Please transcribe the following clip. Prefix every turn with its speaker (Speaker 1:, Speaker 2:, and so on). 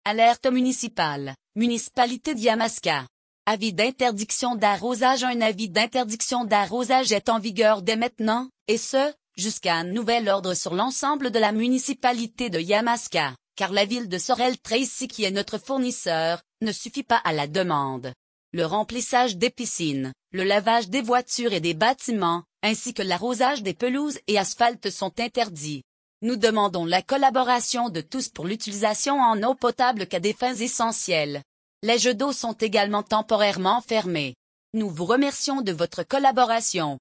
Speaker 1: Alerte municipale, municipalité de Yamaska. Avis d'interdiction d'arrosage. Un avis d'interdiction d'arrosage est en vigueur dès maintenant, et ce, jusqu'à un nouvel ordre sur l'ensemble de la municipalité de Yamaska, car la ville de Sorel-Tracy, qui est notre fournisseur, ne suffit pas à la demande. Le remplissage des piscines, le lavage des voitures et des bâtiments, ainsi que l'arrosage des pelouses et asphaltes sont interdits. Nous demandons la collaboration de tous pour l'utilisation en eau potable qu'à des fins essentielles. Les jets d'eau sont également temporairement fermés. Nous vous remercions de votre collaboration.